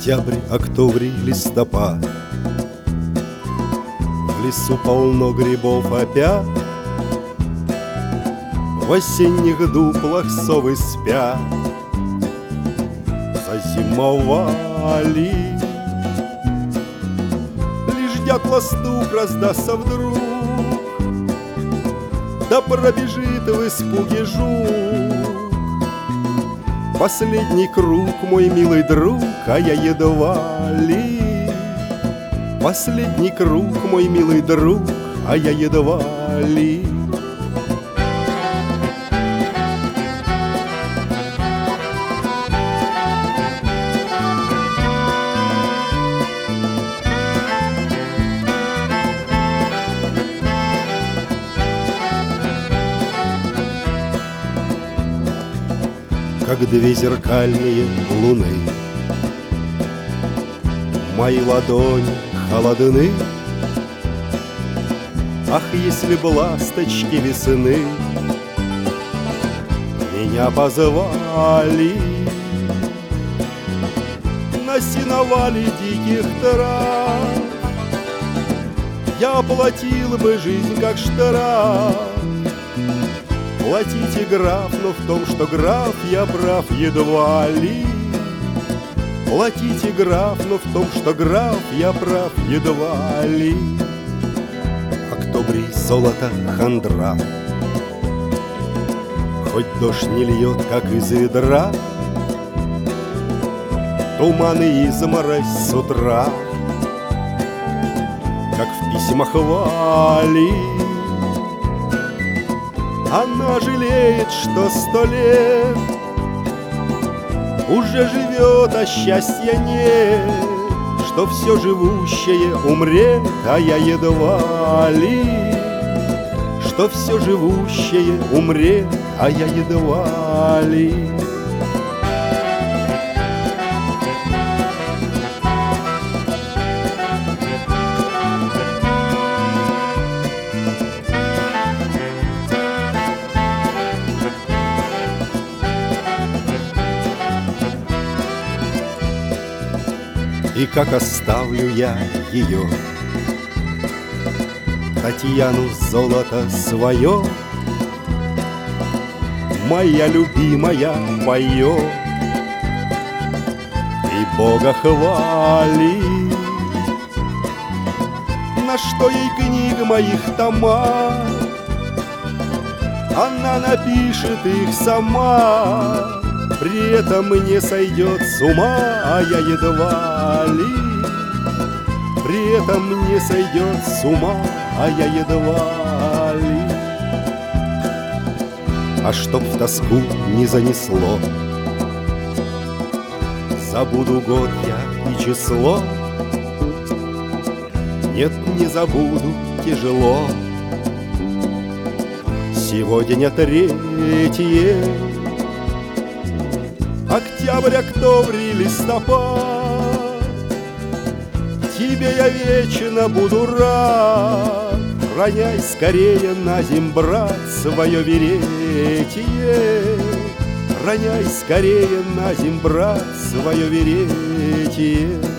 Октябрь, октябрь, листопад. В лесу полно грибов опять. В осенних дуплах совы спят. Зазимовали. Лишь дятла-стук раздастся вдруг, да пробежит в испуге жук. Последний круг, мой милый друг, а я едва ли. Последний круг, мой милый друг, а я едва ли. Как две зеркальные луны, мои ладони холодны. Ах, если б ласточки весны меня позвали на сеновале диких трав, я оплатил бы жизнь как штраф. Платите, граф, но в том, что граф, я прав едва ли. Платите, граф, но в том, что граф, я прав едва ли. Октябрь, золото, хандра, хоть дождь не льет, как из ведра, туман и изморозь с утра, как в письмах Вали. Она жалеет, что 100 лет уже живет, а счастья нет, что все живущее умрет, а я едва ли. Что все живущее умрет, а я едва ли. И как оставлю я ее, Татьяну, золото свое, моя любимая поет и Бога хвалит. На что ей книг моих тома, она напишет их сама. При этом не сойдет с ума, а я едва ли. При этом не сойдет с ума, а я едва ли. А чтоб в тоску не занесло, забуду год я и число. Нет, не забуду, тяжело. Сегодня 3-е. Октябрь, октябрь, листопад, тебе я вечно буду рад. Роняй скорее на земь, брат, свое веретие. Роняй скорее на земь, брат, свое веретие.